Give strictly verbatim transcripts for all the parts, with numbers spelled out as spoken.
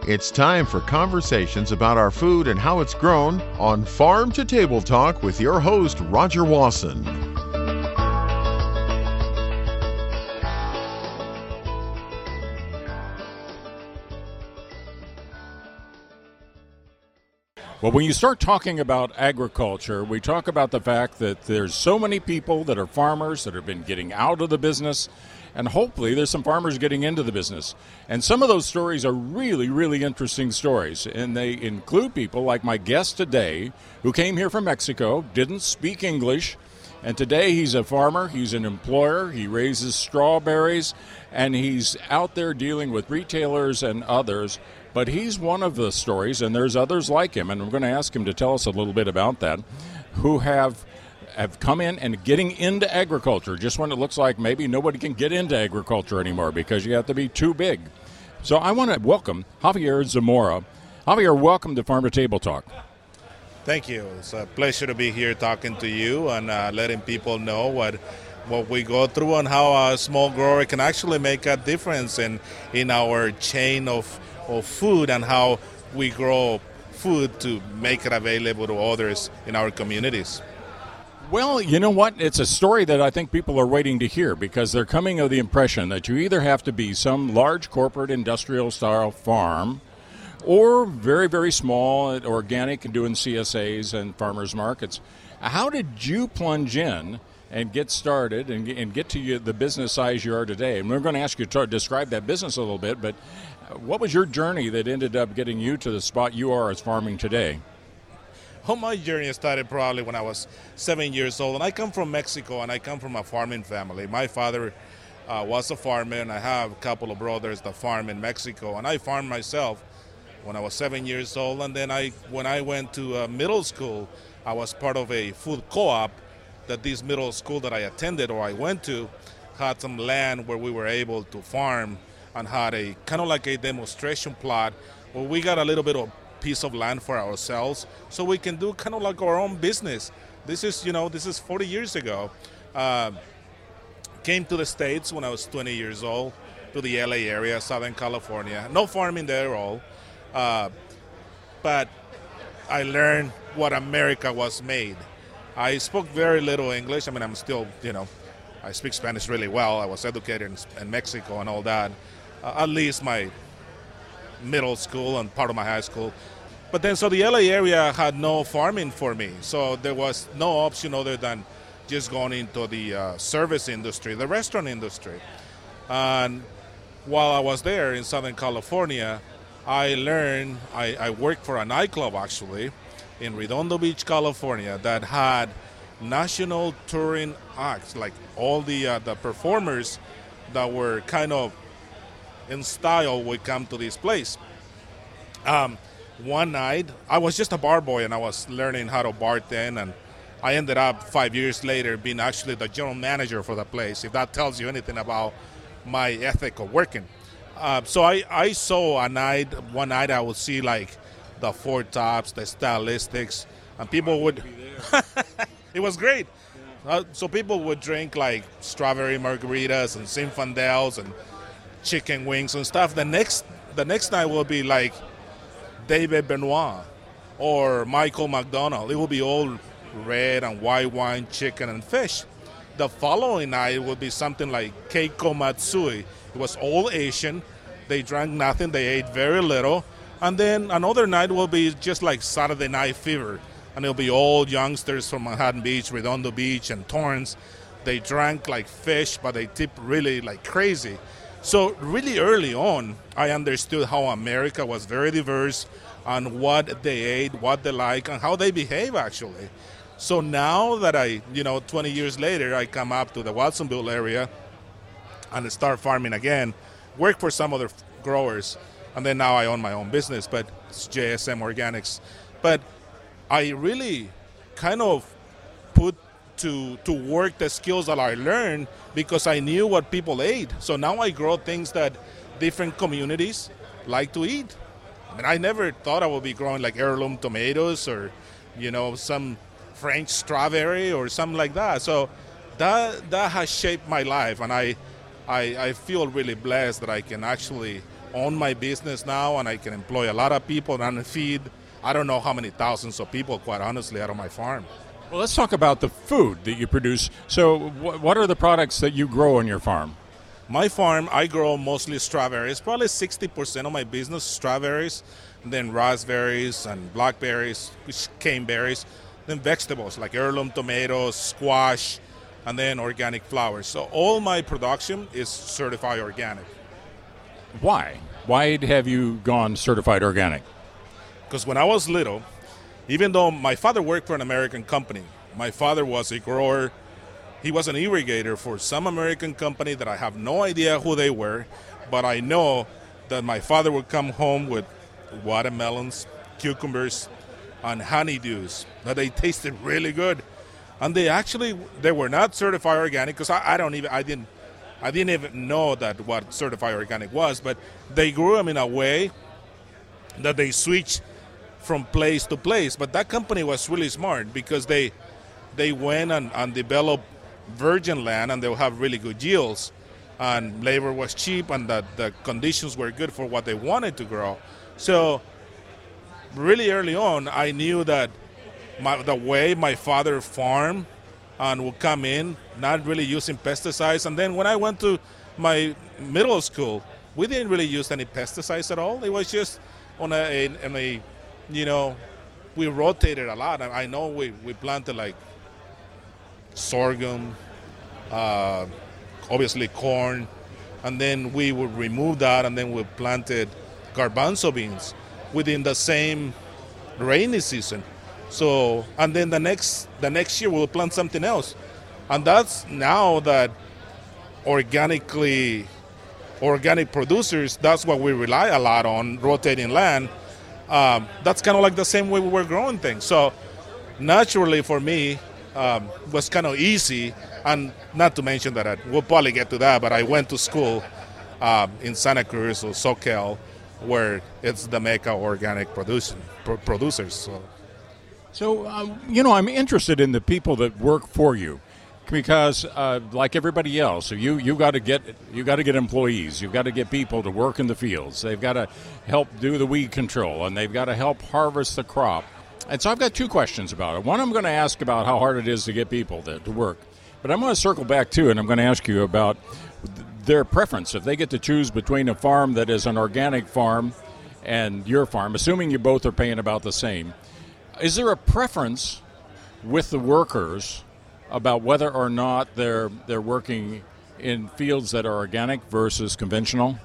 It's time for conversations about our food and how it's grown on Farm to Table Talk with your host, Roger Wasson. Well, when you start talking about agriculture, we talk about the fact that there's so many people that are farmers that have been getting out of the business, and hopefully there's some farmers getting into the business. And some of those stories are really, really interesting stories, and they include people like my guest today who came here from Mexico, didn't speak English, and today he's a farmer, he's an employer, he raises strawberries, and he's out there dealing with retailers and others. But he's one of the stories, and there's others like him, and we're going to ask him to tell us a little bit about that, who have have come in and getting into agriculture just when it looks like maybe nobody can get into agriculture anymore because you have to be too big. So I want to welcome Javier Zamora. Javier, welcome to Farm to Table Talk. Thank you. It's a pleasure to be here talking to you and uh, letting people know what what we go through and how a small grower can actually make a difference in, in our chain of, of food and how we grow food to make it available to others in our communities. Well, you know what? It's a story that I think people are waiting to hear because they're coming of the impression that you either have to be some large corporate industrial style farm or very, very small, organic and doing C S As and farmers markets. How did you plunge in and get started and, and get to you, the business size you are today? And we're going to ask you to describe that business a little bit, but what was your journey that ended up getting you to the spot you are as farming today? Well, my journey started probably when I was seven years old, and I come from Mexico, and I come from a farming family. My father uh, was a farmer, and I have a couple of brothers that farm in Mexico, and I farmed myself when I was seven years old. And then I, when I went to uh, middle school, I was part of a food co-op that this middle school that I attended or I went to had some land where we were able to farm and had a kind of like a demonstration plot where we got a little bit of piece of land for ourselves so we can do kind of like our own business. This is, you know, this is forty years ago. Uh, came to the States when I was twenty years old, to the L A area, Southern California. No farming there at all. Uh, but I learned what America was made. I spoke very little English. I mean, I'm still, you know, I speak Spanish really well. I was educated in, in Mexico and all that. Uh, at least my middle school and part of my high school. But then, so the L A area had no farming for me. So there was no option other than just going into the uh, service industry, the restaurant industry. And while I was there in Southern California, I learned, I, I worked for a nightclub actually in Redondo Beach, California, that had national touring acts, like all the uh, the performers that were kind of in style would come to this place. Um, one night, I was just a bar boy and I was learning how to bartend, and I ended up five years later being actually the general manager for the place, if that tells you anything about my ethic of working. Uh, so I, I saw a night, one night I would see like the Four Tops, the Stylistics, and people would, it was great. Uh, so people would drink like strawberry margaritas and Zinfandels and chicken wings and stuff. The next the next night will be like David Benoit or Michael McDonald. It will be all red and white wine, chicken and fish. The following night will be something like Keiko Matsui. It was all Asian. They drank nothing. They ate very little. And then another night will be just like Saturday Night Fever. And it'll be all youngsters from Manhattan Beach, Redondo Beach, and Torrance. They drank like fish, but they tipped really like crazy. So really early on, I understood how America was very diverse on what they ate, what they like, and how they behave, actually. So now that I, you know, twenty years later, I come up to the Watsonville area and start farming again, work for some other growers, and then now I own my own business, but it's J S M Organics. But I really kind of put to to work the skills that I learned because I knew what people ate. So now I grow things that different communities like to eat. I mean, I never thought I would be growing like heirloom tomatoes or, you know, some French strawberry or something like that. So that that has shaped my life, and I I, I feel really blessed that I can actually own my business now, and I can employ a lot of people and feed, I don't know how many thousands of people, quite honestly, out of my farm. Well, let's talk about the food that you produce. So wh- what are the products that you grow on your farm? My farm, I grow mostly strawberries. Probably sixty percent of my business strawberries, then raspberries and blackberries, caneberries, then vegetables like heirloom tomatoes, squash, and then organic flowers. So all my production is certified organic. Why? Why have you gone certified organic? Because when I was little, even though my father worked for an American company, my father was a grower. He was an irrigator for some American company that I have no idea who they were, but I know that my father would come home with watermelons, cucumbers, and honeydews that they tasted really good, and they actually they were not certified organic because I, I don't even I didn't I didn't even know that what certified organic was, but they grew them in a way that they switched from place to place. But that company was really smart because they they went and, and developed virgin land, and they'll have really good yields, and labor was cheap, and the, the conditions were good for what they wanted to grow. So really early on, I knew that my, the way my father farmed and would come in, not really using pesticides. And then when I went to my middle school, we didn't really use any pesticides at all. It was just on a, a, on a you know, we rotated a lot. I know we, we planted like sorghum, uh, obviously corn, and then we would remove that, and then we planted garbanzo beans within the same rainy season. So, and then the next the next year we'll plant something else, and that's now that organically organic producers. That's what we rely a lot on, rotating land. Um, that's kind of like the same way we were growing things. So, naturally for me. Um, was kind of easy, and not to mention that I, we'll probably get to that, but I went to school um, in Santa Cruz or SoCal, where it's the mecca of organic production, pro- producers. So, so um, you know, I'm interested in the people that work for you, because uh, like everybody else, you you got to get you got to get employees, you've got to get people to work in the fields, they've got to help do the weed control, and they've got to help harvest the crop. And so I've got two questions about it. One, I'm going to ask about how hard it is to get people to, to work. But I'm going to circle back, too, and I'm going to ask you about their preference. If they get to choose between a farm that is an organic farm and your farm, assuming you both are paying about the same, is there a preference with the workers about whether or not they're they're working in fields that are organic versus conventional?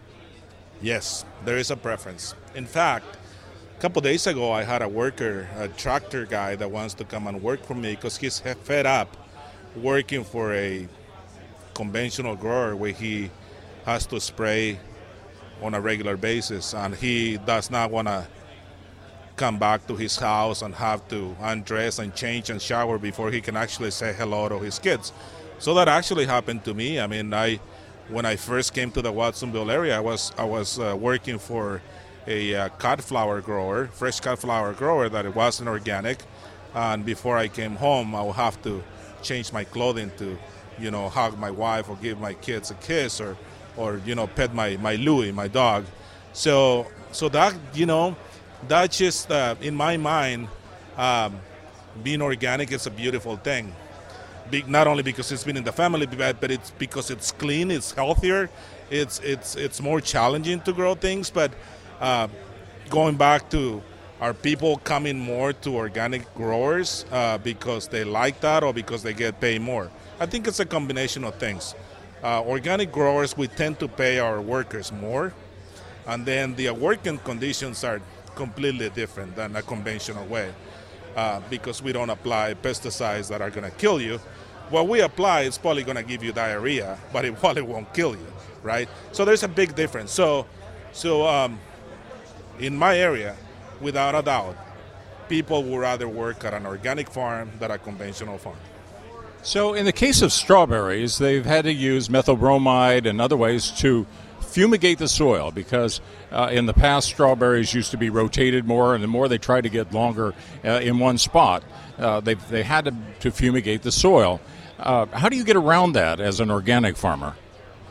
Yes, there is a preference. In fact, a couple days ago, I had a worker, a tractor guy that wants to come and work for me because he's fed up working for a conventional grower where he has to spray on a regular basis, and he does not want to come back to his house and have to undress and change and shower before he can actually say hello to his kids. So that actually happened to me. I mean, I when I first came to the Watsonville area, I was I was uh, working for a uh, cut flower grower, fresh cut flower grower that it wasn't organic. And before I came home, I would have to change my clothing to, you know, hug my wife or give my kids a kiss or, or you know, pet my, my Louie, my dog. So, so that, you know, that just, uh, in my mind, um, being organic is a beautiful thing. Be, not only because it's been in the family, but, but it's because it's clean, it's healthier, it's it's it's more challenging to grow things, but Uh, going back to, are people coming more to organic growers uh, because they like that or because they get paid more? I think it's a combination of things. Uh, organic growers, we tend to pay our workers more, and then the working conditions are completely different than a conventional way uh, because we don't apply pesticides that are going to kill you. What we apply is probably going to give you diarrhea, but it probably won't kill you, right? So there's a big difference. So, so um, in my area, without a doubt, people would rather work at an organic farm than a conventional farm. So in the case of strawberries, they've had to use methyl bromide and other ways to fumigate the soil because uh, in the past strawberries used to be rotated more, and the more they tried to get longer uh, in one spot, uh, they they had to, to fumigate the soil. Uh, how do you get around that as an organic farmer?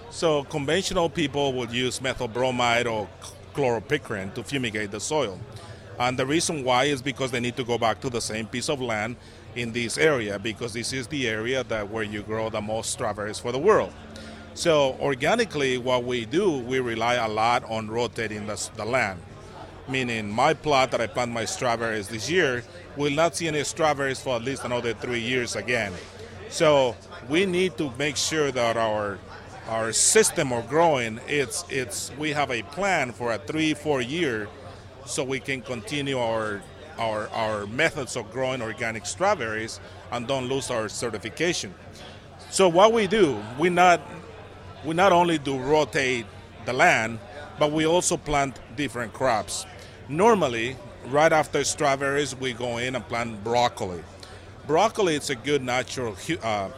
So conventional people would use methyl bromide or chloropicrin to fumigate the soil. And the reason why is because they need to go back to the same piece of land in this area, because this is the area that where you grow the most strawberries for the world. So organically, what we do, we rely a lot on rotating the, the land. Meaning my plot that I plant my strawberries this year will not see any strawberries for at least another three years again. So we need to make sure that our our system of growing, it's it's we have a plan for a three, four year, so we can continue our our our methods of growing organic strawberries and don't lose our certification. So what we do, we not we not only do rotate the land, but we also plant different crops. Normally, right after strawberries, we go in and plant broccoli. Broccoli is a good natural uh,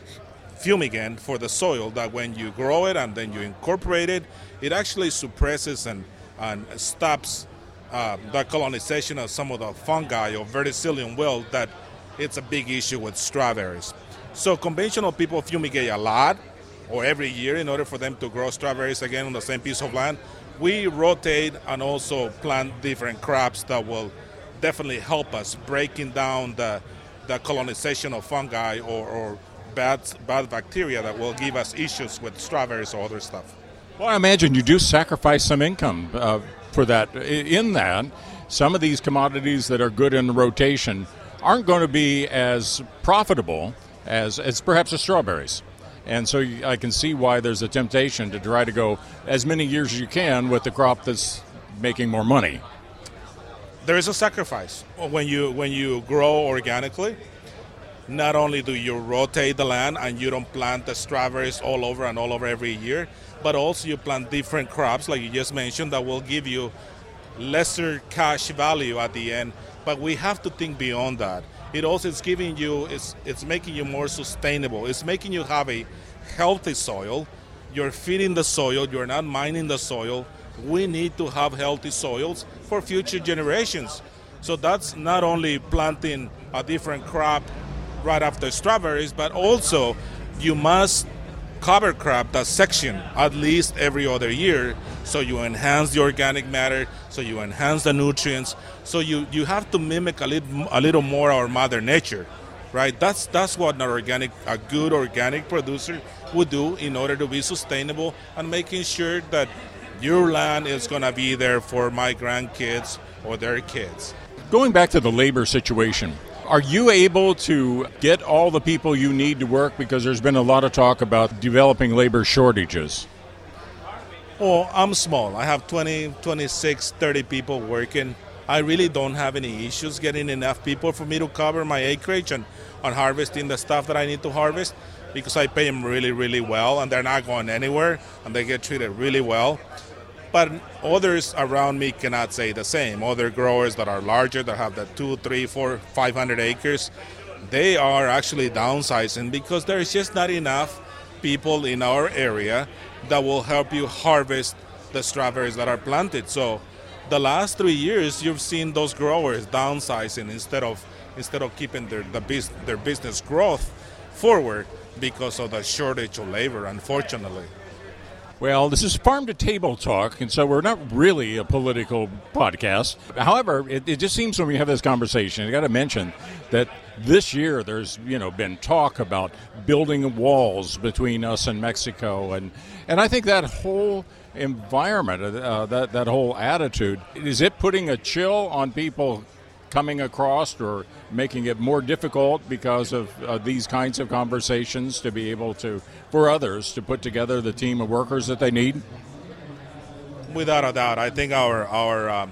fumigant for the soil that when you grow it and then you incorporate it, it actually suppresses and, and stops uh, the colonization of some of the fungi or verticillium wilt that it's a big issue with strawberries. So conventional people fumigate a lot or every year in order for them to grow strawberries again on the same piece of land. We rotate and also plant different crops that will definitely help us breaking down the, the colonization of fungi or, or bad, bad bacteria that will give us issues with strawberries or other stuff. Well, I imagine you do sacrifice some income uh, for that. In that, some of these commodities that are good in rotation aren't going to be as profitable as, as perhaps the strawberries. And so I can see why there's a temptation to try to go as many years as you can with the crop that's making more money. There is a sacrifice. When you when you grow organically, not only do you rotate the land and you don't plant the strawberries all over and all over every year, but also you plant different crops, like you just mentioned, that will give you lesser cash value at the end. But we have to think beyond that. It also is giving you, it's, it's making you more sustainable. It's making you have a healthy soil. You're feeding the soil. You're not mining the soil. We need to have healthy soils for future generations. So that's not only planting a different crop right after strawberries, but also you must cover crop that section at least every other year, so you enhance the organic matter, so you enhance the nutrients, so you, you have to mimic a little a little more our mother nature, right? That's that's what an organic a good organic producer would do in order to be sustainable and making sure that your land is going to be there for my grandkids or their kids. Going back to the labor situation, are you able to get all the people you need to work? Because there's been a lot of talk about developing labor shortages. Well, I'm small. I have twenty, twenty-six, thirty people working. I really don't have any issues getting enough people for me to cover my acreage and, and harvesting the stuff that I need to harvest, because I pay them really, really well, and they're not going anywhere, and they get treated really well. But others around me cannot say the same. Other growers that are larger, that have the two, three, four, five hundred acres, they are actually downsizing because there's just not enough people in our area that will help you harvest the strawberries that are planted. So the last three years, you've seen those growers downsizing instead of instead of keeping their the bus- their business growth forward because of the shortage of labor, unfortunately. Well, this is Farm to Table Talk, and so we're not really a political podcast. However, it, it just seems when we have this conversation, I got to mention that this year there's you know been talk about building walls between us and Mexico, and and I think that whole environment, uh, that that whole attitude, is it putting a chill on people coming across or making it more difficult because of uh, these kinds of conversations to be able to, for others, to put together the team of workers that they need? Without a doubt. I think our our um,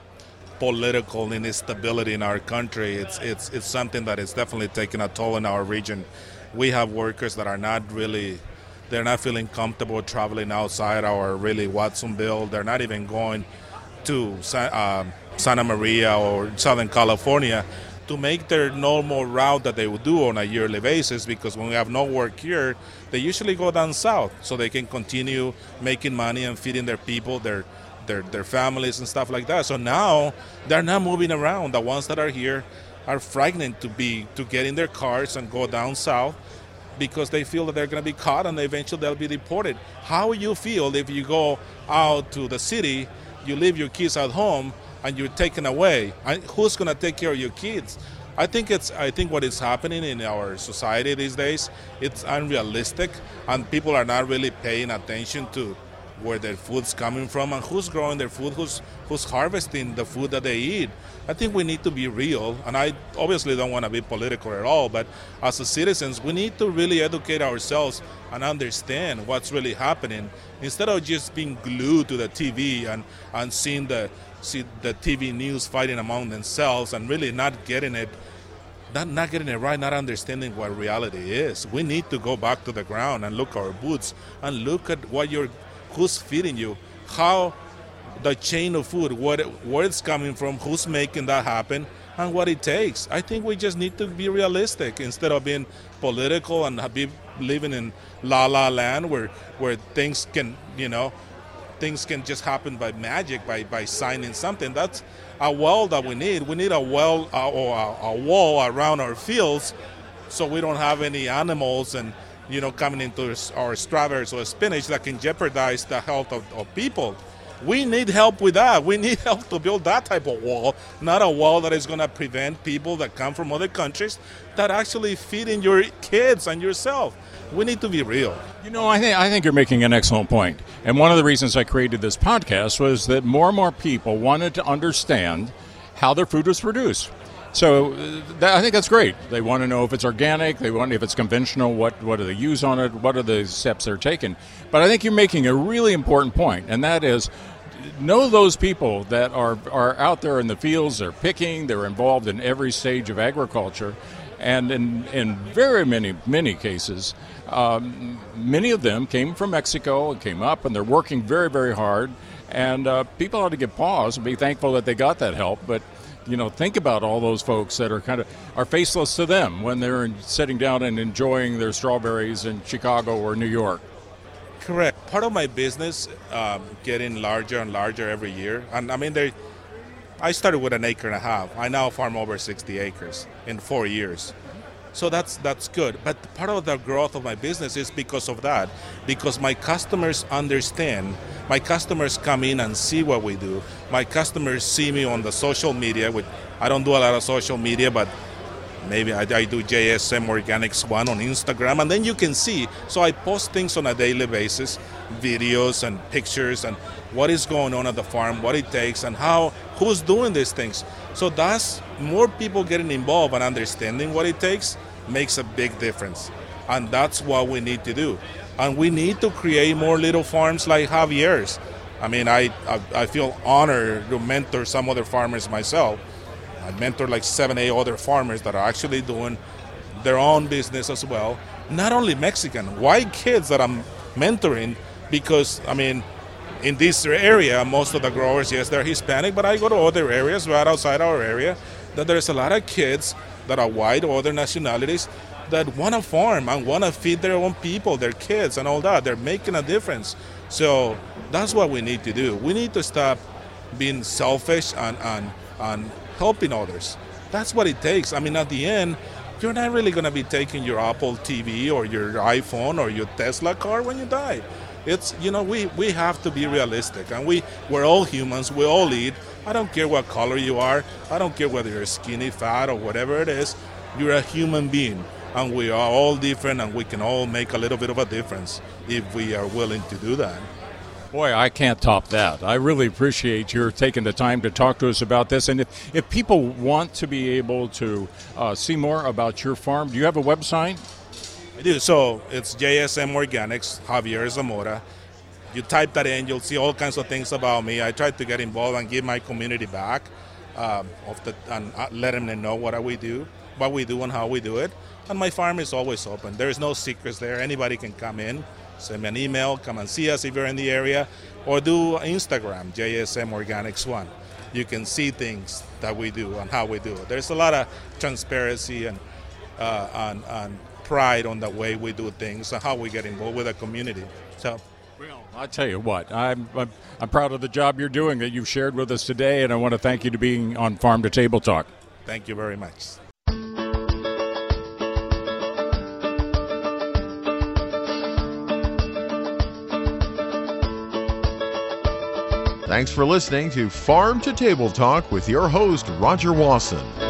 political instability in our country, it's it's it's something that is definitely taking a toll in our region. We have workers that are not really, they're not feeling comfortable traveling outside our really Watsonville. They're not even going to uh, Santa Maria or Southern California to make their normal route that they would do on a yearly basis, because when we have no work here, they usually go down south so they can continue making money and feeding their people, their their their families and stuff like that. So now they're not moving around. The ones that are here are frightened to be to get in their cars and go down south because they feel that they're going to be caught and eventually they'll be deported. How you feel if you go out to the city, you leave your kids at home, and you're taken away? And who's going to take care of your kids? I think it's. I think what is happening in our society these days, it's unrealistic, and people are not really paying attention to where their food's coming from and who's growing their food, who's who's harvesting the food that they eat. I think we need to be real, and I obviously don't want to be political at all, but as a citizens, we need to really educate ourselves and understand what's really happening instead of just being glued to the T V and, and seeing the see the T V news fighting among themselves and really not getting it Not, not getting it right, not understanding what reality is. We need to go back to the ground and look at our boots and look at what you're, who's feeding you, how the chain of food, what it, where it's coming from, who's making that happen, and what it takes. I think we just need to be realistic instead of being political and be living in la la land where where things can, you know, things can just happen by magic, by, by signing something. That's a wall that we need. We need a well uh, or a, a wall around our fields so we don't have any animals and, you know, coming into our strawberries or spinach that can jeopardize the health of, of people. We need help with that. We need help to build that type of wall, not a wall that is going to prevent people that come from other countries that actually feeding your kids and yourself. We need to be real. You know, I think I think you're making an excellent point. And one of the reasons I created this podcast was that more and more people wanted to understand how their food was produced. So uh, that, I think that's great. They want to know if it's organic, they want if it's conventional, what, what do they use on it, what are the steps they're taking. But I think you're making a really important point, and that is know those people that are, are out there in the fields, they're picking, they're involved in every stage of agriculture. And in, in very many, many cases, um, many of them came from Mexico and came up, and they're working very, very hard. And uh, people ought to give pause and be thankful that they got that help. But, you know, think about all those folks that are kind of are faceless to them when they're sitting down and enjoying their strawberries in Chicago or New York. Correct. Part of my business um, getting larger and larger every year. And I mean, they. I started with an acre and a half. I now farm over sixty acres in four years. So that's that's good. But part of the growth of my business is because of that. Because my customers understand. My customers come in and see what we do. My customers see me on the social media. Which I don't do a lot of social media, but maybe I, I do J S M Organics one on Instagram. And then you can see. So I post things on a daily basis, videos and pictures and what is going on at the farm, what it takes, and how who's doing these things. So that's more people getting involved and understanding what it takes makes a big difference. And that's what we need to do. And we need to create more little farms like Javier's. I mean, I, I, I feel honored to mentor some other farmers myself. I mentor like seven, eight other farmers that are actually doing their own business as well. Not only Mexican, white kids that I'm mentoring because, I mean, in this area, most of the growers, yes, they're Hispanic, but I go to other areas right outside our area that there's a lot of kids that are white or other nationalities that want to farm and want to feed their own people, their kids and all that. They're making a difference. So that's what we need to do. We need to stop being selfish and, and, and helping others. That's what it takes. I mean, at the end, you're not really going to be taking your Apple T V or your iPhone or your Tesla car when you die. It's, you know, we, we have to be realistic, and we, we're all humans, we all eat. I don't care what color you are, I don't care whether you're skinny, fat, or whatever it is, you're a human being, and we are all different, and we can all make a little bit of a difference if we are willing to do that. Boy, I can't top that. I really appreciate your taking the time to talk to us about this. And if, if people want to be able to uh, see more about your farm, do you have a website? I do. So it's J S M Organics, Javier Zamora. You type that in, you'll see all kinds of things about me. I try to get involved and give my community back, um, of the, and let them know what we do, what we do and how we do it. And my farm is always open. There's no secrets there. Anybody can come in, send me an email, come and see us if you're in the area, or do Instagram, J S M Organics one. You can see things that we do and how we do it. There's a lot of transparency and, uh, and, and pride on the way we do things and how we get involved with the community. So, well, I tell you what, I'm, I'm I'm proud of the job you're doing that you've shared with us today, and I want to thank you to being on Farm to Table Talk. Thank you very much. Thanks for listening to Farm to Table Talk with your host, Roger Wasson.